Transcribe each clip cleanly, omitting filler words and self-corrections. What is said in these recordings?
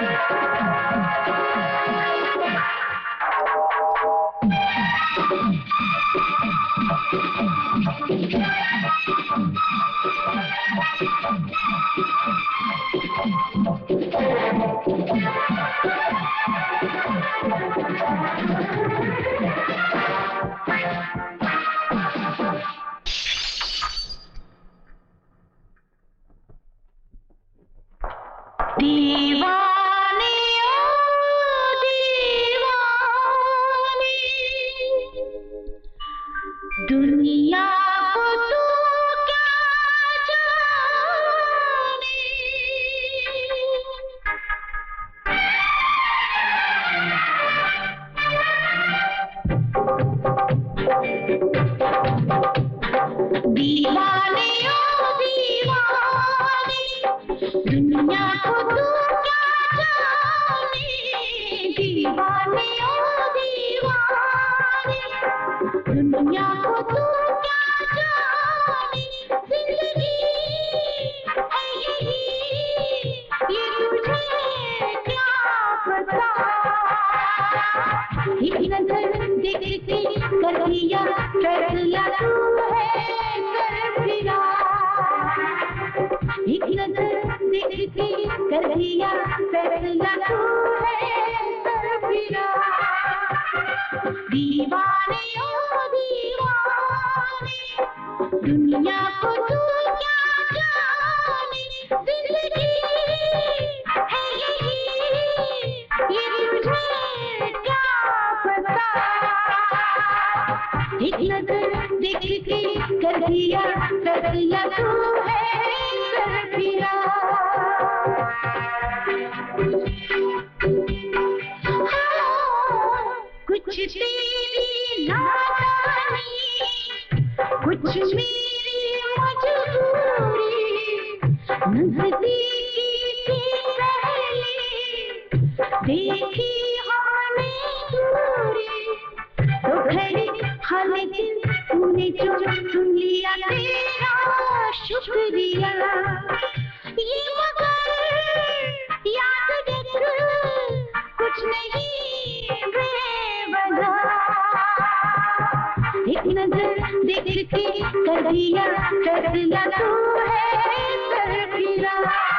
दीवाने ओ दीवाने, दुनिया को तू क्या जाने। दीवाने ओ दीवाने, दुनिया को तू क्या जाने। दीवाने ओ दीवाने, दुनिया को तू क्या जाने। जिंदगी है यही, ये तुझे क्या पता। एक नजर देखती कर दिया फैसला, तू है कर फिरा। एक नजर देखती कर दिया फैसला, तू है कर फिरा। दीवाने ओ दीवाने, दुनिया को तू क्या जाने। जिंदगी है यही, ये तुझे क्या पता। एक नजर देखती कर दिया फैसला, तू है कर फिरा। कुछ तेरी नादानी, कुछ मेरी मजबूरी। नजदीकी पहली देखी हमने दूरी, तो खड़ी हर दिन तूने जो सुन लिया, तेरा शुक्रिया। ये मगर याद रख, कुछ नहीं बेवजह। एक नजर देखती कर दिया फैसला, तू है कर फिरा।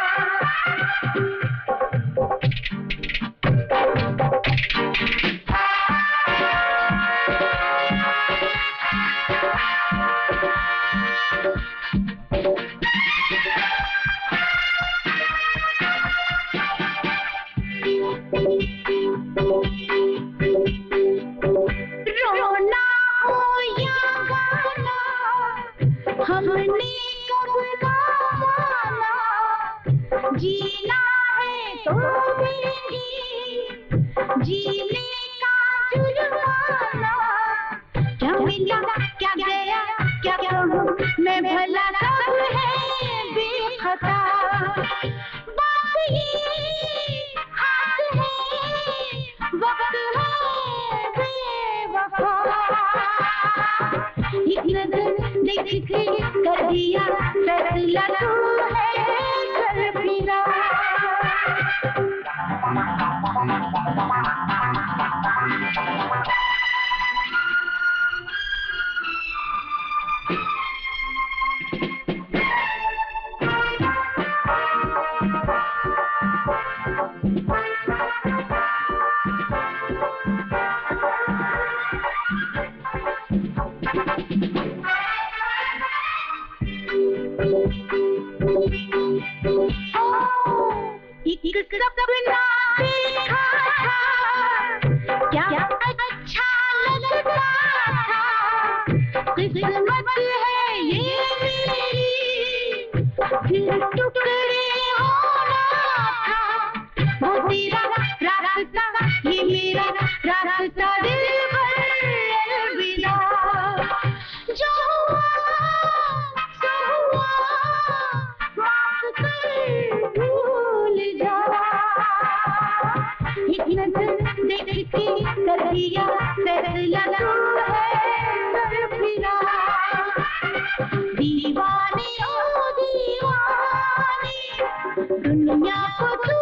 रोना हो या गाना, हमने कब ना माना। जीना है तो भी जीने का जुर्माना। क्या मिला क्या गया क्या कहूँ मैं भला, सब है बेखता। बात ये हाथ है, वक्त है बेवफा। एक नजर देखती कर दिया फैसला, तू है कर फिरा। एक सपना देखा था, क्या अच्छा लगता था। किस्मत है ये मेरी, फिर टुकड़े होना था। वो तेरा रास्ता ये मेरा रास्ता, दिल भर अलविदा। जो हुआ सो हुआ, माफ कर भूल जा। एक नजर देखती कर दिया फैसला, तू है कर फिरा। दीवाने ओ दीवाने, दुनिया को तू